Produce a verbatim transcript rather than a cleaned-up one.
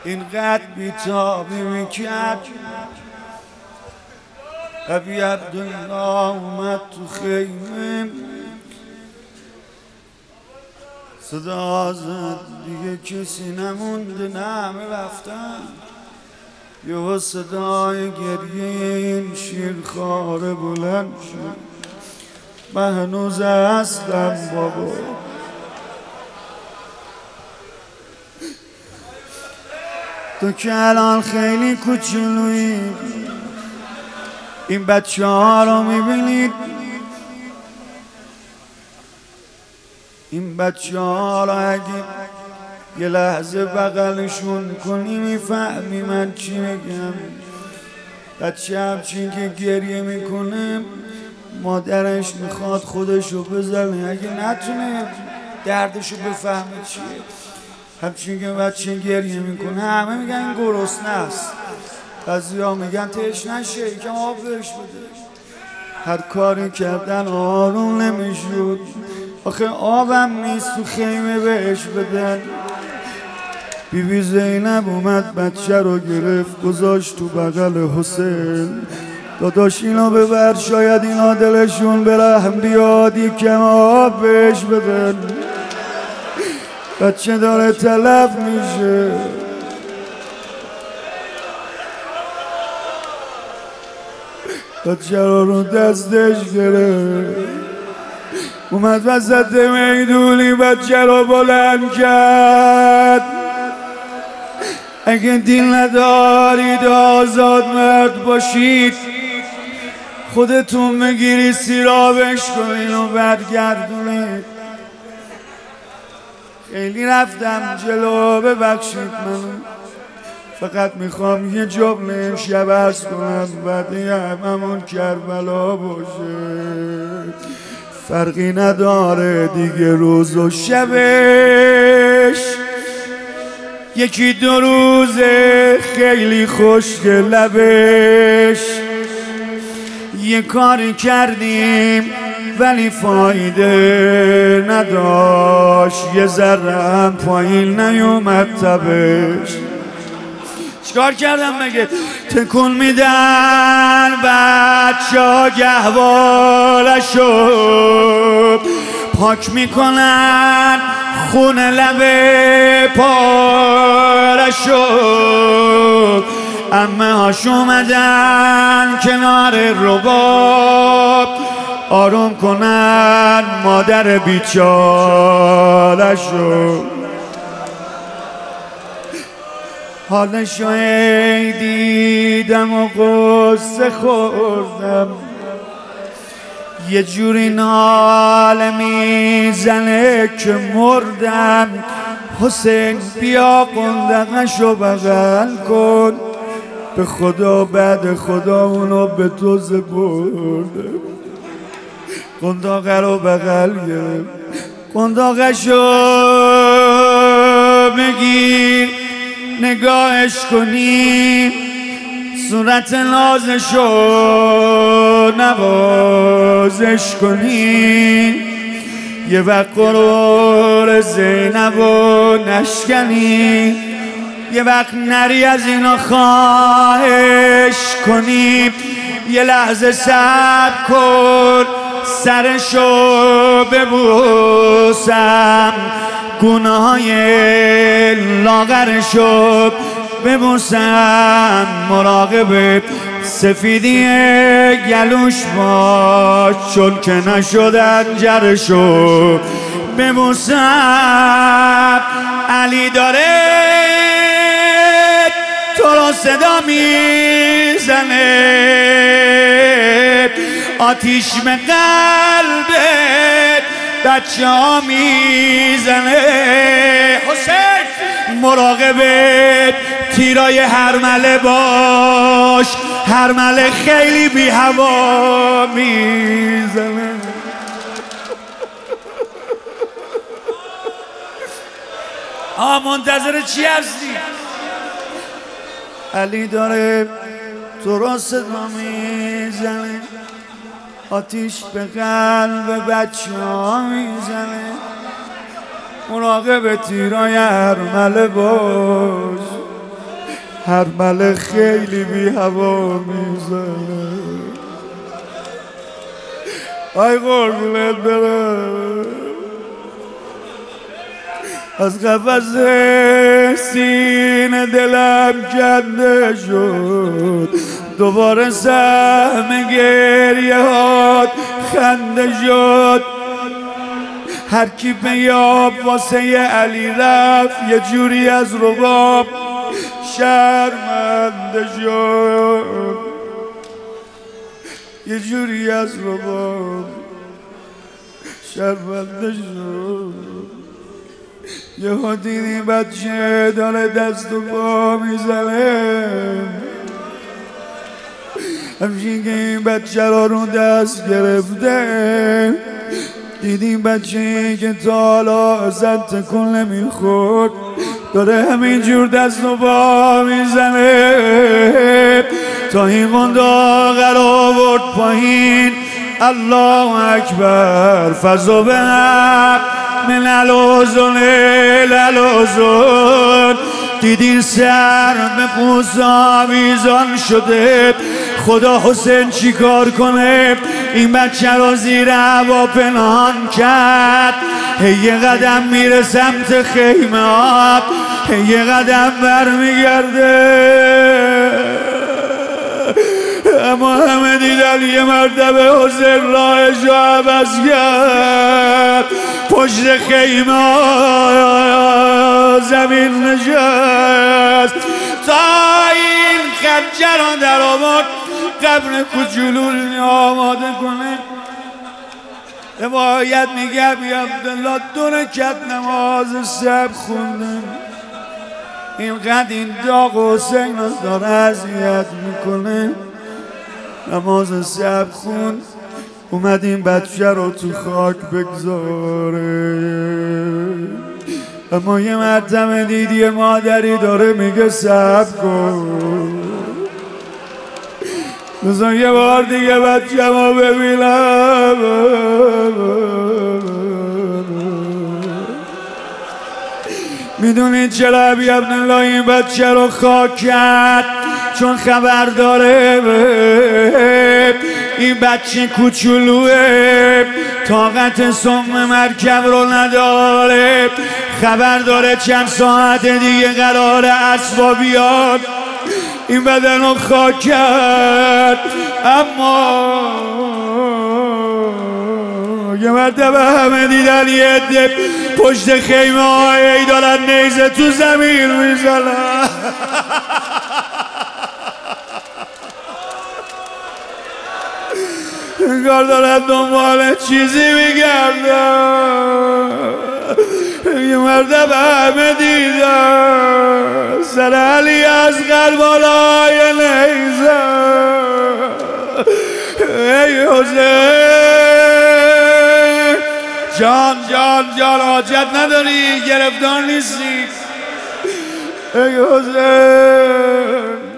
اینقدر بیتابی میکرد. ابی عبدالله اومد تو خیمه صدا زد دیگه کسی نمونده، نه همه رفتن. یه صدای گریه این شیرخواره بلند شد. من هنوز هستم بابا. تو که الان خیلی کوچولویی، این بچه ها رو میبینید، این بچه ها رو اگه یه لحظه بغلشون کنی میفهمی من چی میگم. بچه همچین که گریه میکنه مادرش میخواد خودشو بزنه، اگه نتونه دردشو بفهمه چیه. همچین که بچه گریه میکنه همه میگن این گرسنه است، بعضیا میگن تشنه شه یکم آب بهش بده. هر کاری کردن آروم نمیشد. آخه آبم نیست تو خیمه بهش بدن. بی بی زینب اومد بچه رو گرفت گذاشت تو بغل حسین. داداش اینو ببر شاید اینا دلشون برحم بیاد یکم آب بهش بدن. بچه داره تلف میشه. بچه رو دستش گرفت اومد وسط میدونی بچه رو بلند کرد. اگه دل ندارید آزاد مرد باشید خودتون بگیری سیرابش کنین و برگردونید. خیلی رفتم جلو ببخشید منو، فقط میخوام یه جمله امشب عرض کنم بعد هممون کربلا باشه. فرقی نداره دیگه روز و شبش، یکی دو روزه خیلی خشک لبش. یه کاری کردیم ولی فایده نداشت، یه ذره هم پایین نیومد تبش. چیکار کردم مگه؟ تکون میدن بچه ها گهوارشو، پاک میکنن خون لب پارشو. عمه هاش اومدن کنار رباب آروم کنن مادر بیچارشو. حالشو ای دیدم و قصه خوردم، یه جوری ناله میزنه که مردم. حسین بیا قندقشو بغل کن، به خدا بعد خدا اونو به تو سپردم. قنداقه رو بغل گرفت، قنداقشو بگیر نگاهش کنی، صورت نازشو نوازش کنی. یه وقت قرار زینب و نشکنی، یه وقت نری از اینا خواهش کنی. یه لحظه صبر کن سرشو ببوسم، گونه های لاغرشو ببوسم. مراقب سفیدی گلوش باش چون که نشدن جرشو ببوسم. علی داره تو رو صدا میزنه، آتیش به قلبت بچه ها میزنه. حسین مراقبت تیرای هرمله باش، هرمله خیلی بی هوا میزنه. آه منتظر چی هستی؟ علی داره تو را صدا میزنه، آتیش به قلب بچه ها میزنه. مراقب تیرای هرمله باش، هر مله خیلی بی هوا میزنه. آی قربونت برم، از قفس سینه دلم کنده شد، دوباره سهم گریه هات خنده شد. هر کی به یاب واسه علی رفت، یه جوری از رباب شرمنده شد، یه جوری از رباب شرمنده شد. یه ها دیدی بچه داره دست و پا میزنه، همچین که این بچه را رو دست گرفته. دیدیم بچه که تا حالا زن تکون نمیخورد، داره همینجور دست و پا میزنه تا این قنداق رو آورد پایین. الله اکبر، فضا به حق من الحزن الحزن. دیدین سر به پوست آویزان شده، خدا حسین چی کار کنه؟ این بچه رو زیر هوا پنهان کرد. یه قدم میره سمت خیمه ها، یه قدم برمیگرده، اما همه دیدن یه مرتبه حسین راهش رو عوض کرد، پشت خیمه ها زمین نشست تا این خنجر رو در آورد قبر کوچولو رو آماده کنه. روایت میگه بی عبدالله دو رکعت نماز شب خوندن، اینقدر این داغ حسین رو داره اذیت میکنه. نماز شب خوند، اومد این بچه رو تو خاک بگذاره. اما یه مرتبه دید یه مادری داره میگه صبر کن، بذار یه بار دیگه بچه ما ببینم. میدونید چرا ابی عبدالله این بچه رو خاک کرد؟ چون خبر داره این بچه کوچولوه، طاقت سم مرکب رو نداره. خبر داره چند ساعت دیگه قرار اسبا بیاد، این بدن رو خاک کرد. اما یه مرتبه همه دیدن یه عده پشت خیمه های دارن نیزه تو زمین میزنن. انگار دارن دنبال چیزی میگردن. یه مرتبه همه دیدن سر علی از قربالای نیزه. ای حسین جان جان جان، حاجت نداری، گرفتار نیستی. ای حسین